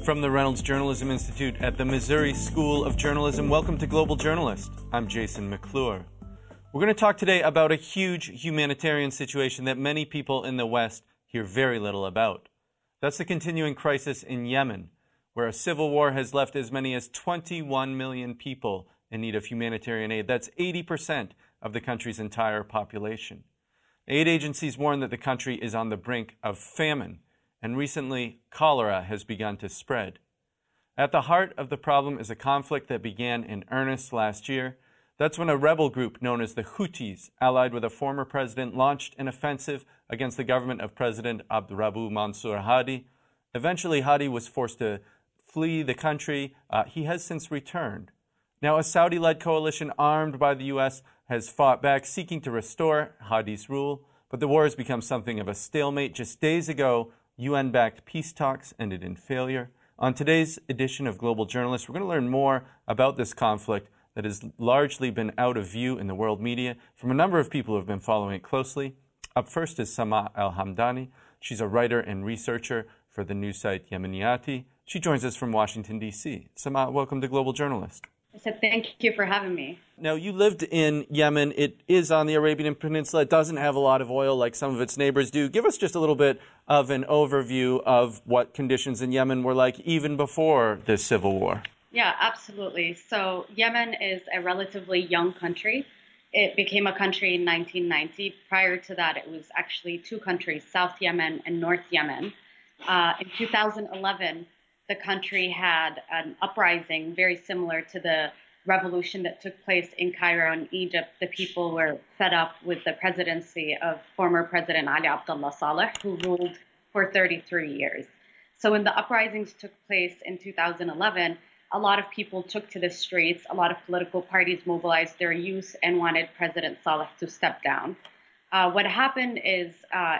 From the Reynolds Journalism Institute at the Missouri School of Journalism, welcome to Global Journalist. I'm Jason McClure. We're going to talk today about a huge humanitarian situation that many people in the West hear very little about. That's the continuing crisis in Yemen, where a civil war has left as many as 21 million people in need of humanitarian aid. That's 80% of the country's entire population. Aid agencies warn that the country is on the brink of famine, and recently cholera has begun to spread. At the heart of the problem is a conflict that began in earnest last year. That's when a rebel group known as the Houthis, allied with a former president, launched an offensive against the government of President Abdurabu Mansur Hadi. Eventually, Hadi was forced to flee the country. He has since returned. Now, a Saudi-led coalition armed by the U.S. has fought back, seeking to restore Hadi's rule. But the war has become something of a stalemate. Just days ago, UN-backed peace talks ended in failure. On today's edition of Global Journalist, we're going to learn more about this conflict that has largely been out of view in the world media from a number of people who have been following it closely. Up first is Sama El-Hamdani. She's a writer and researcher for the news site Yemeniyati. She joins us from Washington, D.C. Sama, welcome to Global Journalist. I said thank you for having me. Now, you lived in Yemen. It is on the Arabian Peninsula. It doesn't have a lot of oil like some of its neighbors do. Give us just a little bit of an overview of what conditions in Yemen were like even before this civil war. Yeah, absolutely. So Yemen is a relatively young country. It became a country in 1990. Prior to that, it was actually two countries, South Yemen and North Yemen. In 2011, the country had an uprising very similar to the revolution that took place in Cairo and Egypt. The people were fed up with the presidency of former President Ali Abdullah Saleh, who ruled for 33 years. So when the uprisings took place in 2011, a lot of people took to the streets. A lot of political parties mobilized their youth and wanted President Saleh to step down. What happened is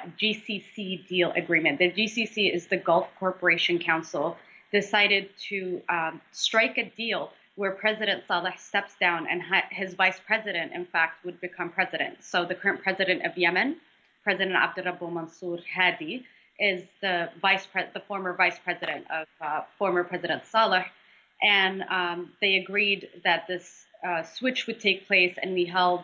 GCC deal agreement. The GCC is the Gulf Cooperation Council, decided to strike a deal where President Saleh steps down and his vice president, in fact, would become president. So the current president of Yemen, President Abdurabu Mansur Hadi, is the former vice president of former President Saleh. And they agreed that this switch would take place, and we held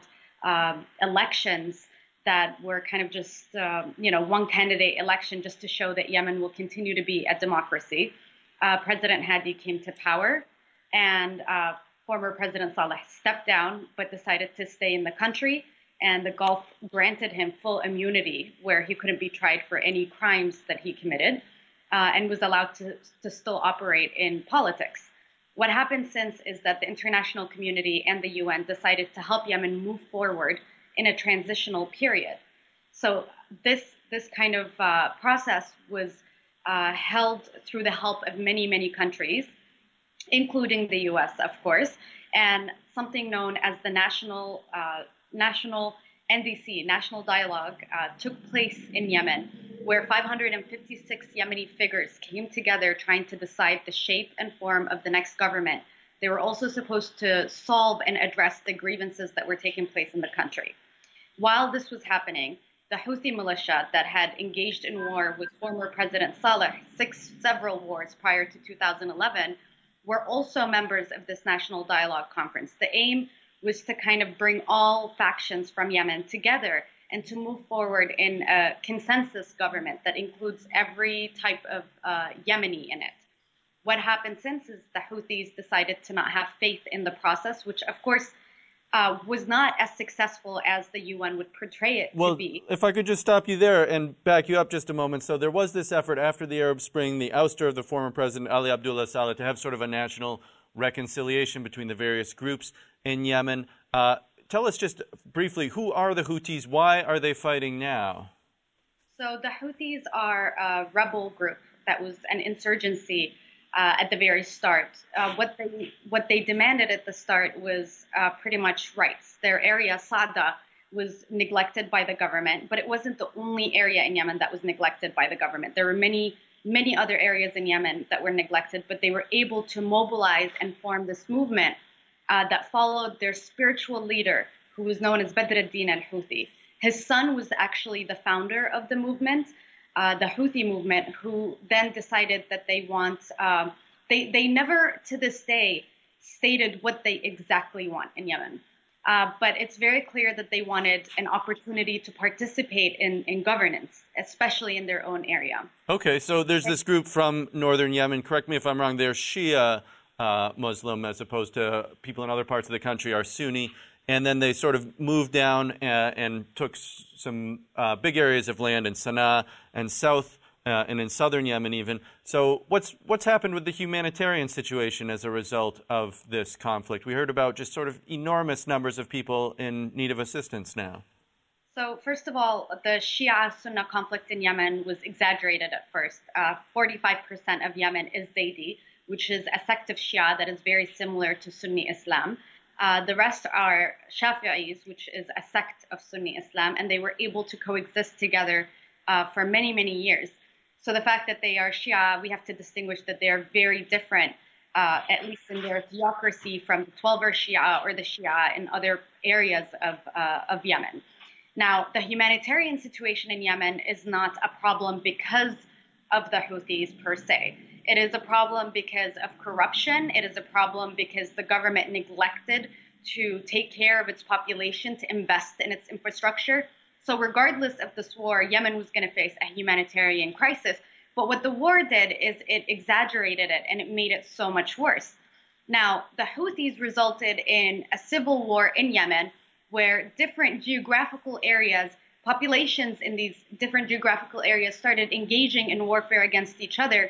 elections that were kind of just, one candidate election just to show that Yemen will continue to be a democracy. President Hadi came to power, and former President Saleh stepped down but decided to stay in the country, and the Gulf granted him full immunity where he couldn't be tried for any crimes that he committed, and was allowed to still operate in politics. What happened since is that the international community and the UN decided to help Yemen move forward in a transitional period. So this kind of process was held through the help of many, many countries, including the U.S., of course, and something known as the National NDC, National Dialogue, took place in Yemen, where 556 Yemeni figures came together trying to decide the shape and form of the next government. They were also supposed to solve and address the grievances that were taking place in the country. While this was happening, the Houthi militia that had engaged in war with former President Saleh, several wars prior to 2011, were also members of this National Dialogue Conference. The aim was to kind of bring all factions from Yemen together and to move forward in a consensus government that includes every type of Yemeni in it. What happened since is the Houthis decided to not have faith in the process, which of course was not as successful as the UN would portray it to be. Well, if I could just stop you there and back you up just a moment. So there was this effort after the Arab Spring, the ouster of the former president Ali Abdullah Saleh, to have sort of a national reconciliation between the various groups in Yemen. Tell us just briefly, who are the Houthis? Why are they fighting now? So the Houthis are a rebel group that was an insurgency at the very start. What they demanded at the start was pretty much rights. Their area, Sada, was neglected by the government, but it wasn't the only area in Yemen that was neglected by the government. There were many other areas in Yemen that were neglected, but they were able to mobilize and form this movement that followed their spiritual leader, who was known as Badr ad-Din al-Houthi. His son was actually the founder of the movement, the Houthi movement, who then decided that they want, they never to this day stated what they exactly want in Yemen. But it's very clear that they wanted an opportunity to participate in governance, especially in their own area. Okay, so there's this group from northern Yemen. Correct me if I'm wrong. They're Shia Muslim, as opposed to people in other parts of the country are Sunni. And then they sort of moved down and took some big areas of land in Sana'a and south and in southern Yemen even. So what's happened with the humanitarian situation as a result of this conflict? We heard about just sort of enormous numbers of people in need of assistance now. So first of all, the Shia-Sunnah conflict in Yemen was exaggerated at first. 45% of Yemen is Zaydi, which is a sect of Shia that is very similar to Sunni Islam. The rest are Shafi'is, which is a sect of Sunni Islam, and they were able to coexist together for many, many years. So the fact that they are Shia, we have to distinguish that they are very different, at least in their theocracy, from the Twelver Shia or the Shia in other areas of Yemen. Now, the humanitarian situation in Yemen is not a problem because of the Houthis per se. It is a problem because of corruption. It is a problem because the government neglected to take care of its population, to invest in its infrastructure. So regardless of this war, Yemen was going to face a humanitarian crisis. But what the war did is it exaggerated it and it made it so much worse. Now, the Houthis resulted in a civil war in Yemen where different geographical areas, populations in these different geographical areas started engaging in warfare against each other.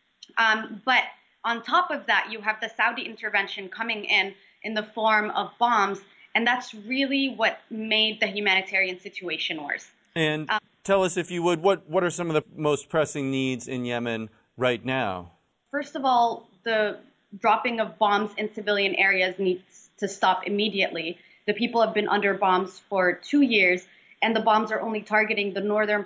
But on top of that, you have the Saudi intervention coming in the form of bombs, and that's really what made the humanitarian situation worse. And tell us, if you would, what are some of the most pressing needs in Yemen right now? First of all, the dropping of bombs in civilian areas needs to stop immediately. The people have been under bombs for 2 years, and the bombs are only targeting the northern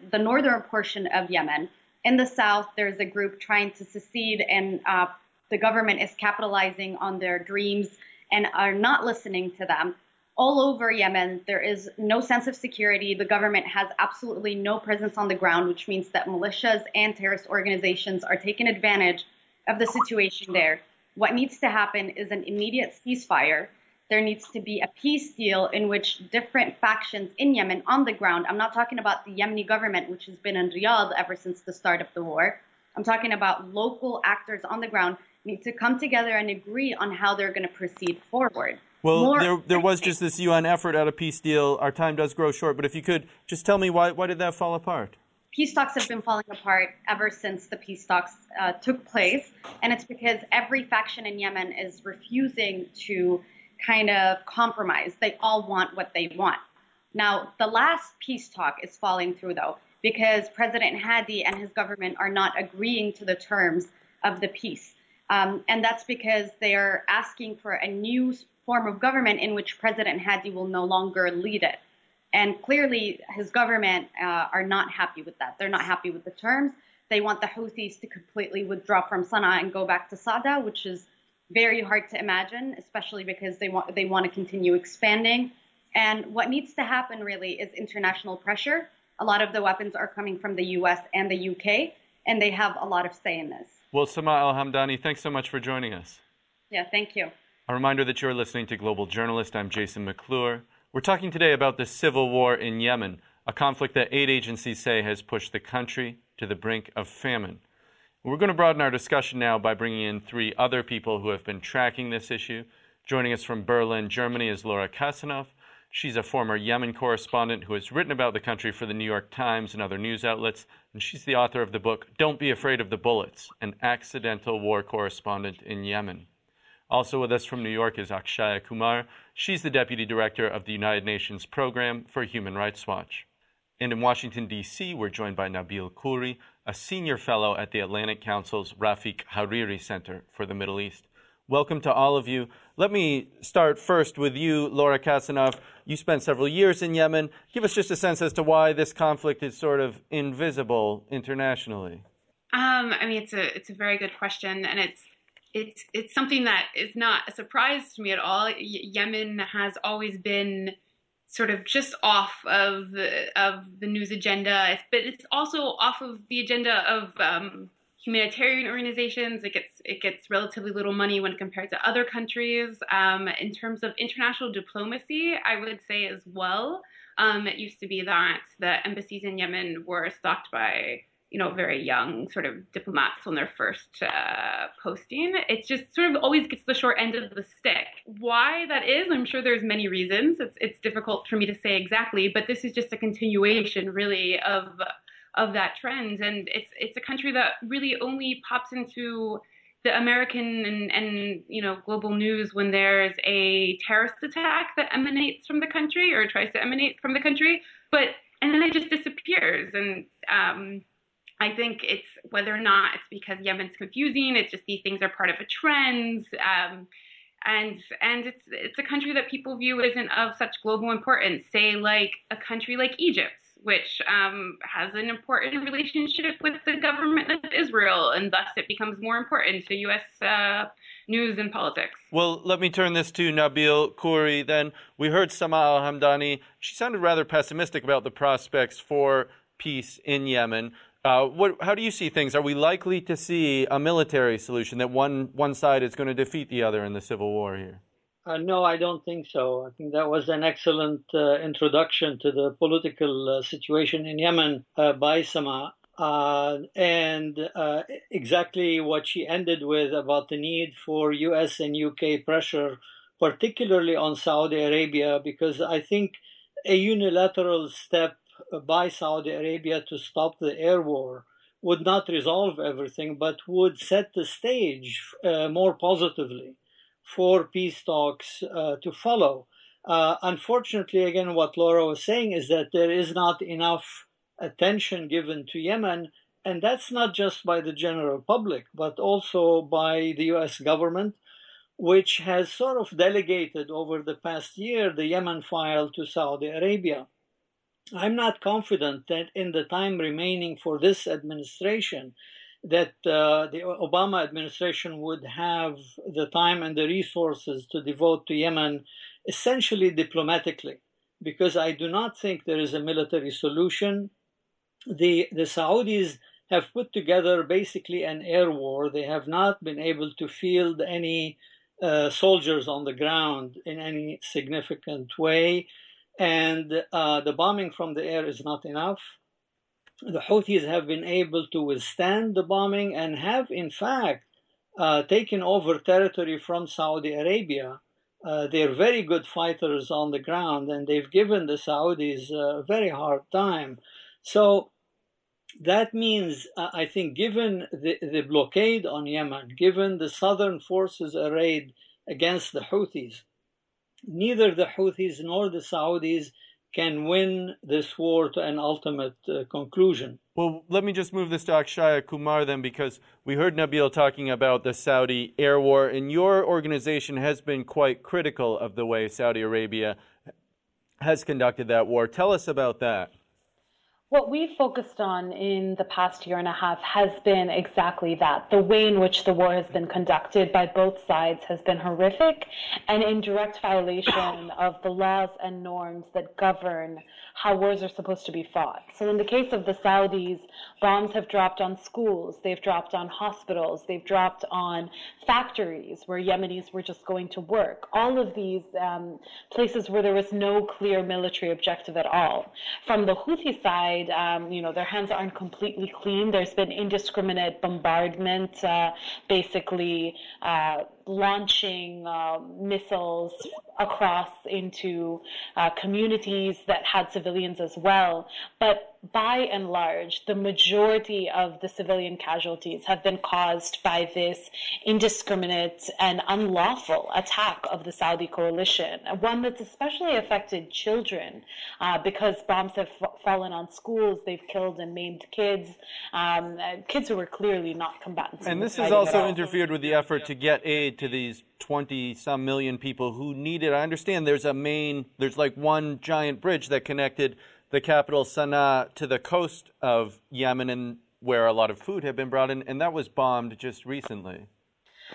portion of Yemen. In the south, there's a group trying to secede, and the government is capitalizing on their dreams and are not listening to them. All over Yemen, there is no sense of security. The government has absolutely no presence on the ground, which means that militias and terrorist organizations are taking advantage of the situation there. What needs to happen is an immediate ceasefire. There needs to be a peace deal in which different factions in Yemen on the ground, I'm not talking about the Yemeni government, which has been in Riyadh ever since the start of the war. I'm talking about local actors on the ground need to come together and agree on how they're going to proceed forward. Well, there was just this UN effort at a peace deal. Our time does grow short, but if you could just tell me why did that fall apart? Peace talks have been falling apart ever since the peace talks took place, and it's because every faction in Yemen is refusing to kind of compromise. They all want what they want. Now, the last peace talk is falling through, though, because President Hadi and his government are not agreeing to the terms of the peace. And that's because they are asking for a new form of government in which President Hadi will no longer lead it. And clearly, his government are not happy with that. They're not happy with the terms. They want the Houthis to completely withdraw from Sana'a and go back to Sada, which is very hard to imagine, especially because they want to continue expanding. And what needs to happen really is international pressure. A lot of the weapons are coming from the U.S. and the U.K., and they have a lot of say in this. Well, Sama Al-Hamdani, thanks so much for joining us. Yeah, thank you. A reminder that you're listening to Global Journalist. I'm Jason McClure. We're talking today about the civil war in Yemen, a conflict that aid agencies say has pushed the country to the brink of famine. We're going to broaden our discussion now by bringing in three other people who have been tracking this issue. Joining us from Berlin, Germany is Laura Kasanoff. She's a former Yemen correspondent who has written about the country for the New York Times and other news outlets, and she's the author of the book Don't Be Afraid of the Bullets, an accidental war correspondent in Yemen. Also with us from New York is Akshaya Kumar. She's the deputy director of the United Nations Program for Human Rights Watch. And in Washington, D.C., we're joined by Nabil Khouri, a senior fellow at the Atlantic Council's Rafik Hariri Center for the Middle East. Welcome to all of you. Let me start first with you, Laura Kasanoff. You spent several years in Yemen. Give us just a sense as to why this conflict is sort of invisible internationally. It's a very good question, and it's something that is not a surprise to me at all. Yemen has always been sort of just off of the news agenda, but it's also off of the agenda of humanitarian organizations. It gets relatively little money when compared to other countries. In terms of international diplomacy, I would say as well, it used to be that the embassies in Yemen were stocked by very young sort of diplomats on their first posting. It just sort of always gets the short end of the stick. Why that is, I'm sure there's many reasons. It's difficult for me to say exactly, but this is just a continuation, really, of that trend. And it's a country that really only pops into the American and global news when there's a terrorist attack that emanates from the country or tries to emanate from the country, and then it just disappears. And I think it's whether or not it's because Yemen's confusing. It's just these things are part of a trend, and it's a country that people view isn't of such global importance. Say like a country like Egypt, which has an important relationship with the government of Israel, and thus it becomes more important to U.S. News and politics. Well, let me turn this to Nabil Khouri then. We heard Sama Al-Hamdani. She sounded rather pessimistic about the prospects for peace in Yemen. How do you see things? Are we likely to see a military solution, that one side is going to defeat the other in the civil war here? No, I don't think so. I think that was an excellent introduction to the political situation in Yemen by Sama. And exactly what she ended with about the need for US and UK pressure, particularly on Saudi Arabia, because I think a unilateral step by Saudi Arabia to stop the air war would not resolve everything, but would set the stage more positively for peace talks to follow. Unfortunately, again, what Laura was saying is that there is not enough attention given to Yemen, and that's not just by the general public, but also by the US government, which has sort of delegated over the past year the Yemen file to Saudi Arabia. I'm not confident that in the time remaining for this administration, that the Obama administration would have the time and the resources to devote to Yemen essentially diplomatically, because I do not think there is a military solution. The Saudis have put together basically an air war. They have not been able to field any soldiers on the ground in any significant way. And the bombing from the air is not enough. The Houthis have been able to withstand the bombing and have, in fact, taken over territory from Saudi Arabia. They're very good fighters on the ground, and they've given the Saudis a very hard time. So that means, I think, given the blockade on Yemen, given the southern forces arrayed against the Houthis, neither the Houthis nor the Saudis can win this war to an ultimate conclusion. Well, let me just move this to Akshaya Kumar then, because we heard Nabil talking about the Saudi air war, and your organization has been quite critical of the way Saudi Arabia has conducted that war. Tell us about that. What we focused on in the past year and a half has been exactly that. The way in which the war has been conducted by both sides has been horrific and in direct violation of the laws and norms that govern how wars are supposed to be fought. So in the case of the Saudis, bombs have dropped on schools, they've dropped on hospitals, they've dropped on factories where Yemenis were just going to work. All of these places where there was no clear military objective at all. From the Houthi side, their hands aren't completely clean. There's been indiscriminate bombardment, basically launching missiles across into communities that had civilians as well. But by and large, the majority of the civilian casualties have been caused by this indiscriminate and unlawful attack of the Saudi coalition, one that's especially affected children because bombs have fallen on schools. They've killed and maimed kids, kids who were clearly not combatants. And this has also interfered with the effort to get aid to these 20-some million people who need it. I understand there's like one giant bridge that connected the capital Sana'a to the coast of Yemen, and where a lot of food had been brought in, and that was bombed just recently.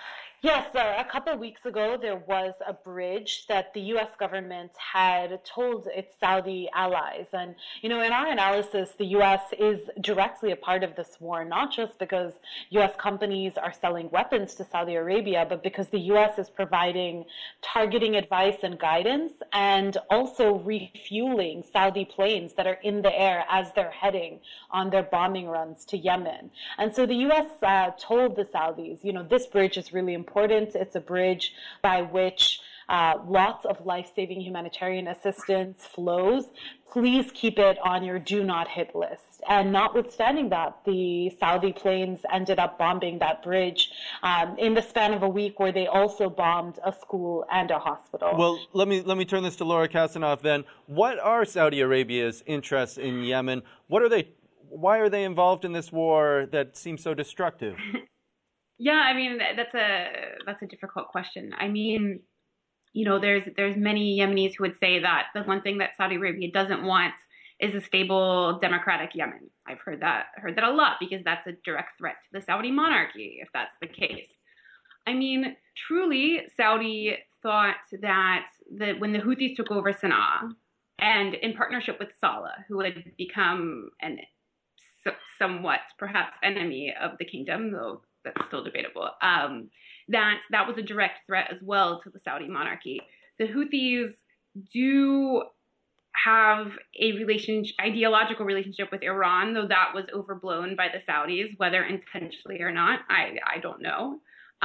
Yes, a couple of weeks ago, there was a bridge that the U.S. government had told its Saudi allies. And, in our analysis, the U.S. is directly a part of this war, not just because U.S. companies are selling weapons to Saudi Arabia, but because the U.S. is providing targeting advice and guidance and also refueling Saudi planes that are in the air as they're heading on their bombing runs to Yemen. And so the U.S. Told the Saudis, this bridge is really important. It's a bridge by which lots of life-saving humanitarian assistance flows. Please keep it on your do not hit list. And notwithstanding that, the Saudi planes ended up bombing that bridge in the span of a week, where they also bombed a school and a hospital. Well, let me turn this to Laura Kasanoff then. What are Saudi Arabia's interests in Yemen? Why are they involved in this war that seems so destructive? Yeah, I mean, that's a difficult question. I mean, there's many Yemenis who would say that the one thing that Saudi Arabia doesn't want is a stable democratic Yemen. I've heard that a lot, because that's a direct threat to the Saudi monarchy if that's the case. I mean, truly, Saudi thought that when the Houthis took over Sana'a, and in partnership with Saleh, who had become an somewhat perhaps enemy of the kingdom, though that's still debatable, that was a direct threat as well to the Saudi monarchy. The Houthis do have a ideological relationship with Iran, though that was overblown by the Saudis, whether intentionally or not, I don't know.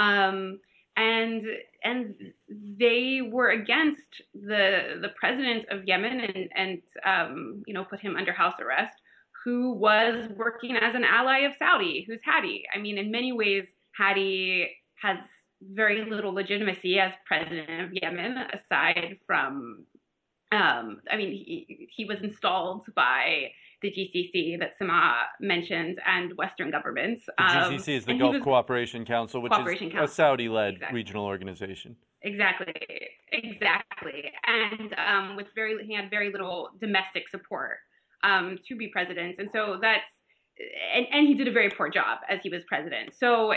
And they were against the president of Yemen and put him under house arrest, who was working as an ally of Saudi, who's Hadi. I mean, in many ways, Hadi has very little legitimacy as president of Yemen, aside from, he was installed by the GCC that Sama mentioned and Western governments. The GCC is the Gulf Cooperation Council, which is a Saudi-led regional organization. Exactly. And he had very little domestic support to be president, and so that's and he did a very poor job as he was president. So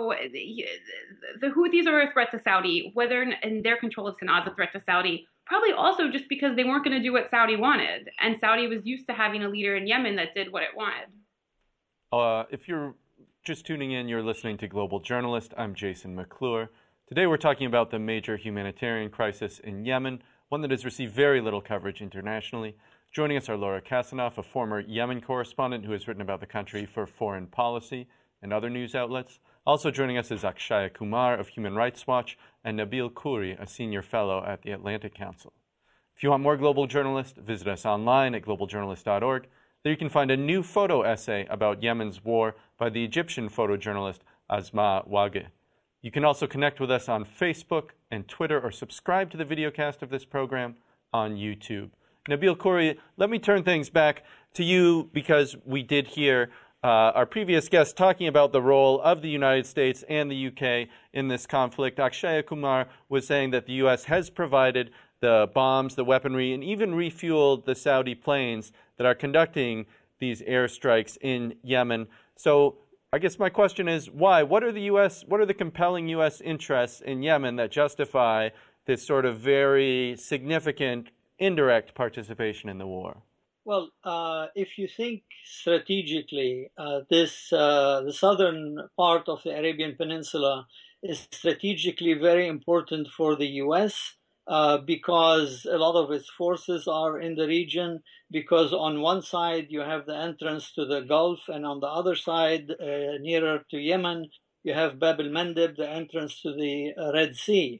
the Houthis are a threat to Saudi, whether in their control of Sana'a is a threat to Saudi, probably also just because they weren't going to do what Saudi wanted, and Saudi was used to having a leader in Yemen that did what it wanted. If you're just tuning in, you're listening to Global Journalist. I'm Jason McClure. Today we're talking about the major humanitarian crisis in Yemen, one that has received very little coverage internationally. Joining us are Laura Kasanoff, a former Yemen correspondent who has written about the country for Foreign Policy and other news outlets. Also joining us is Akshaya Kumar of Human Rights Watch and Nabil Khouri, a senior fellow at the Atlantic Council. If you want more Global Journalist, visit us online at globaljournalist.org. There you can find a new photo essay about Yemen's war by the Egyptian photojournalist Asma Wageh. You can also connect with us on Facebook and Twitter, or subscribe to the videocast of this program on YouTube. Nabil Khouri, let me turn things back to you, because we did hear our previous guest talking about the role of the United States and the UK in this conflict. Akshaya Kumar was saying that the U.S. has provided the bombs, the weaponry, and even refueled the Saudi planes that are conducting these airstrikes in Yemen. So I guess my question is, why? What are the compelling U.S. interests in Yemen that justify this sort of very significant indirect participation in the war? Well, if you think strategically, the southern part of the Arabian Peninsula is strategically very important for the U.S. Because a lot of its forces are in the region, because on one side you have the entrance to the Gulf, and on the other side, nearer to Yemen, you have Bab el-Mandeb, the entrance to the Red Sea.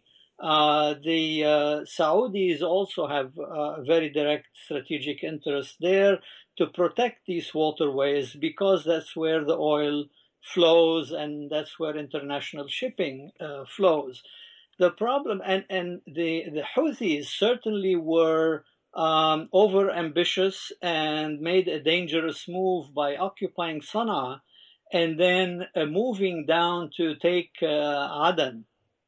The Saudis also have a very direct strategic interest there to protect these waterways, because that's where the oil flows and that's where international shipping flows. The problem, and the Houthis certainly were over-ambitious and made a dangerous move by occupying Sana'a and then moving down to take Aden.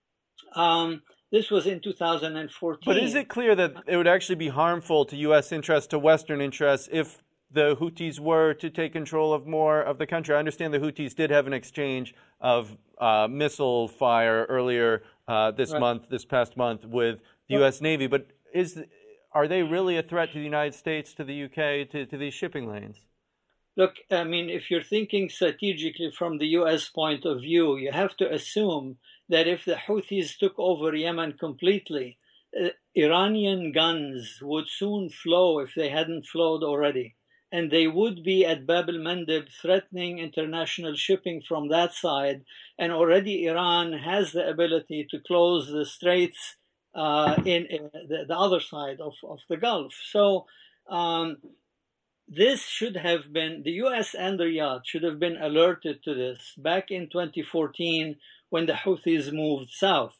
This was in 2014. But is it clear that it would actually be harmful to U.S. interests, to Western interests, if the Houthis were to take control of more of the country? I understand the Houthis did have an exchange of missile fire earlier this past month with the U.S. Navy, but are they really a threat to the United States, to the UK, to these shipping lanes? Look, I mean, if you're thinking strategically from the U.S. point of view, you have to assume that if the Houthis took over Yemen completely, Iranian guns would soon flow if they hadn't flowed already. And they would be at Bab el-Mandeb threatening international shipping from that side. And already Iran has the ability to close the straits in the other side of the Gulf. So this should have been, the U.S. and Riyadh should have been alerted to this back in 2014 when the Houthis moved south.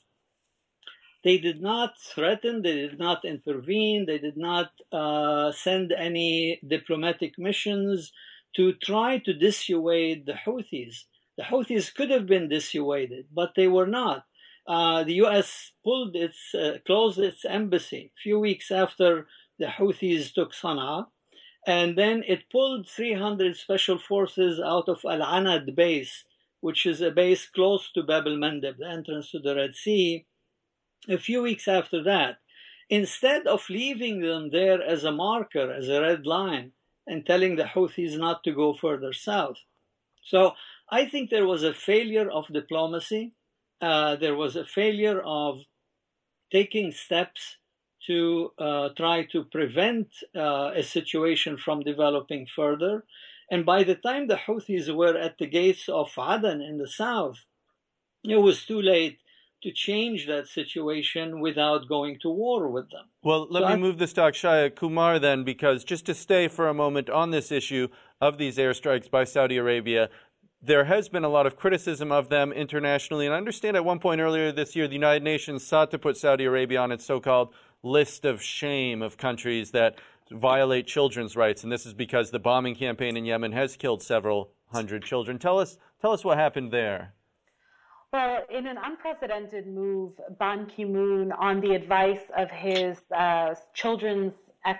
They did not threaten, they did not intervene, they did not send any diplomatic missions to try to dissuade the Houthis. The Houthis could have been dissuaded, but they were not. The U.S. closed its embassy a few weeks after the Houthis took Sana'a, and then it pulled 300 special forces out of Al-Anad base, which is a base close to Bab el-Mandeb, the entrance to the Red Sea, a few weeks after that. Instead of leaving them there as a marker, as a red line, and telling the Houthis not to go further south. So I think there was a failure of diplomacy. There was a failure of taking steps to try to prevent a situation from developing further. And by the time the Houthis were at the gates of Aden in the south, it was too late to change that situation without going to war with them. Well, let me move this to Akshaya Kumar then, because just to stay for a moment on this issue of these airstrikes by Saudi Arabia, there has been a lot of criticism of them internationally. And I understand at one point earlier this year, the United Nations sought to put Saudi Arabia on its so-called list of shame of countries that violate children's rights. And this is because the bombing campaign in Yemen has killed several hundred children. Tell us what happened there. Well, in an unprecedented move, Ban Ki-moon, on the advice of his children's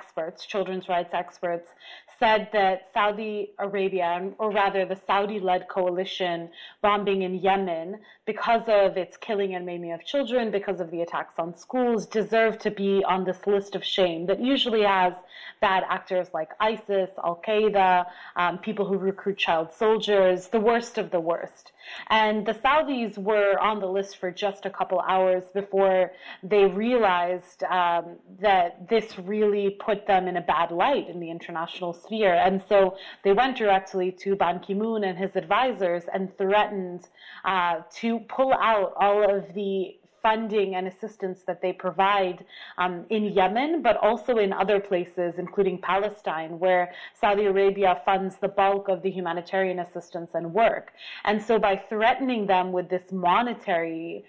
rights experts, said that Saudi Arabia, or rather the Saudi-led coalition bombing in Yemen, because of its killing and maiming of children, because of the attacks on schools, deserve to be on this list of shame that usually has bad actors like ISIS, Al-Qaeda, people who recruit child soldiers, the worst of the worst. And the Saudis were on the list for just a couple hours before they realized that this really put them in a bad light in the international sphere. And so they went directly to Ban Ki-moon and his advisors and threatened to pull out all of the funding and assistance that they provide in Yemen, but also in other places, including Palestine, where Saudi Arabia funds the bulk of the humanitarian assistance and work. And so by threatening them with this monetary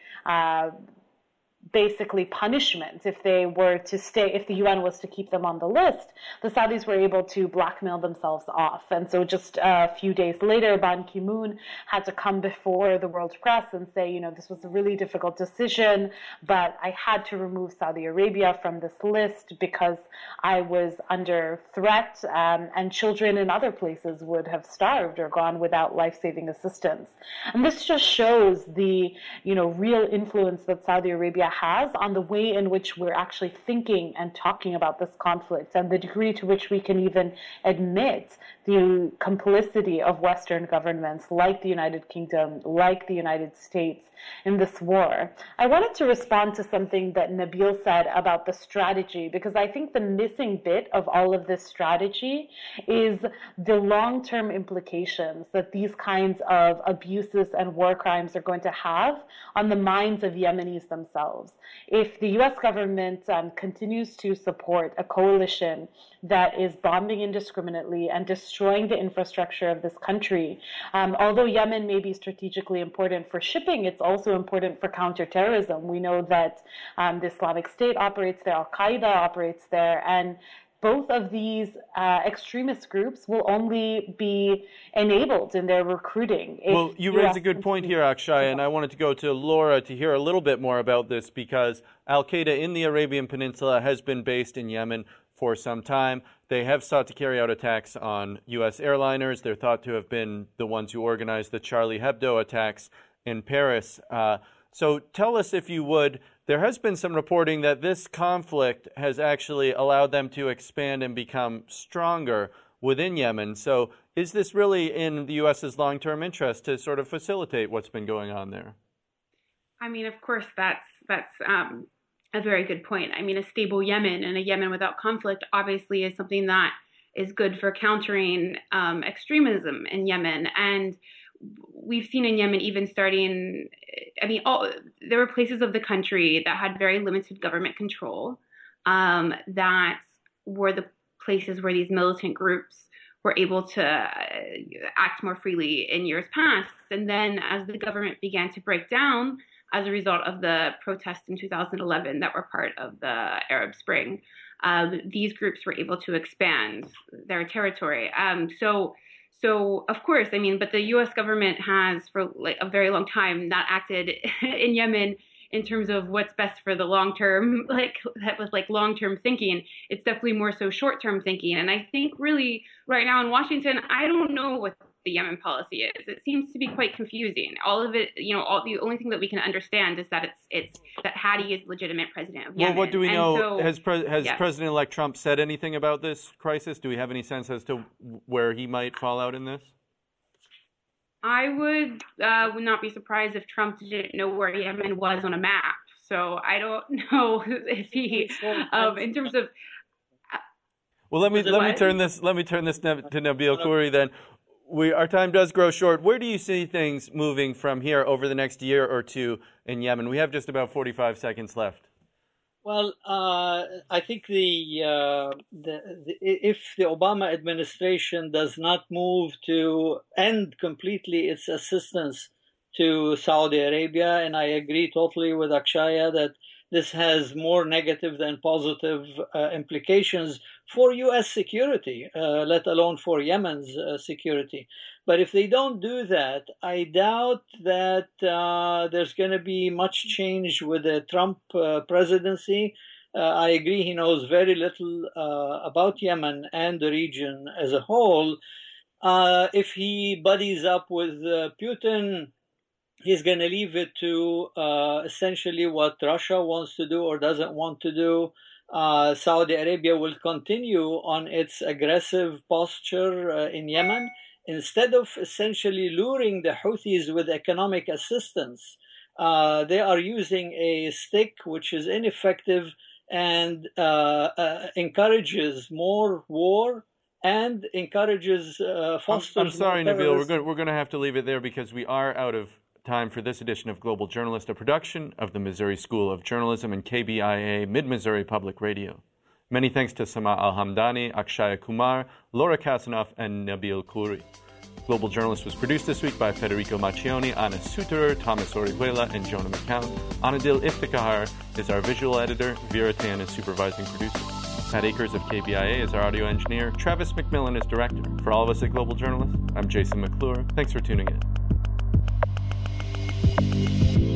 basically punishment if they were to stay, if the UN was to keep them on the list, the Saudis were able to blackmail themselves off. And so just a few days later, Ban Ki-moon had to come before the world press and say, this was a really difficult decision, but I had to remove Saudi Arabia from this list because I was under threat, and children in other places would have starved or gone without life-saving assistance. And this just shows the, real influence that Saudi Arabia has on the way in which we're actually thinking and talking about this conflict, and the degree to which we can even admit the complicity of Western governments like the United Kingdom, like the United States in this war. I wanted to respond to something that Nabil said about the strategy, because I think the missing bit of all of this strategy is the long-term implications that these kinds of abuses and war crimes are going to have on the minds of Yemenis themselves. If the U.S. government continues to support a coalition that is bombing indiscriminately and destroying the infrastructure of this country, although Yemen may be strategically important for shipping, it's also important for counterterrorism. We know that the Islamic State operates there, Al-Qaeda operates there, and both of these extremist groups will only be enabled in their recruiting. Well, you raise a good point here, Akshaya, and I wanted to go to Laura to hear a little bit more about this, because Al-Qaeda in the Arabian Peninsula has been based in Yemen for some time. They have sought to carry out attacks on U.S. airliners. They're thought to have been the ones who organized the Charlie Hebdo attacks in Paris. So tell us, if you would, there has been some reporting that this conflict has actually allowed them to expand and become stronger within Yemen. So is this really in the U.S.'s long-term interest to sort of facilitate what's been going on there? I mean, of course, that's a very good point. I mean, a stable Yemen and a Yemen without conflict obviously is something that is good for countering extremism in Yemen. And we've seen in Yemen, even starting, I mean, there were places of the country that had very limited government control, that were the places where these militant groups were able to act more freely in years past. And then as the government began to break down as a result of the protests in 2011 that were part of the Arab Spring, these groups were able to expand their territory. So of course, I mean, but the U.S. government has for like a very long time not acted in Yemen in terms of what's best for the long term, like that was like long term thinking. It's definitely more so short term thinking. And I think really right now in Washington, I don't know what the Yemen policy is. It seems to be quite confusing. All of it, you know, the only thing that we can understand is that it's that Hadi is legitimate president of Yemen. Well, what do we know? So, has President-elect Trump said anything about this crisis? Do we have any sense as to where he might fall out in this? I would not be surprised if Trump didn't know where Yemen was on a map. So I don't know if he, in terms of. Well, let me turn this to Nabil Khouri then. Our time does grow short. Where do you see things moving from here over the next year or two in Yemen? We have just about 45 seconds left. Well, I think if the Obama administration does not move to end completely its assistance to Saudi Arabia, and I agree totally with Akshaya that this has more negative than positive implications for U.S. security, let alone for Yemen's security. But if they don't do that, I doubt that there's going to be much change with the Trump presidency. I agree he knows very little about Yemen and the region as a whole. If he buddies up with Putin, he's going to leave it to essentially what Russia wants to do or doesn't want to do. Saudi Arabia will continue on its aggressive posture in Yemen. Instead of essentially luring the Houthis with economic assistance, they are using a stick which is ineffective and encourages more war and encourages fosters. I'm sorry, Nabil. We're going to have to leave it there because we are out of time for this edition of Global Journalist, a production of the Missouri School of Journalism and KBIA Mid-Missouri Public Radio. Many thanks to Sama Al-Hamdani, Akshaya Kumar, Laura Kasanoff, and Nabil Khouri. Global Journalist was produced this week by Federico Macchioni, Anna Suterer, Thomas Orihuela, and Jonah McCown. Anadil Iftikhar is our visual editor. Vera Tan is supervising producer. Pat Akers of KBIA is our audio engineer. Travis McMillan is director. For all of us at Global Journalist, I'm Jason McClure. Thanks for tuning in.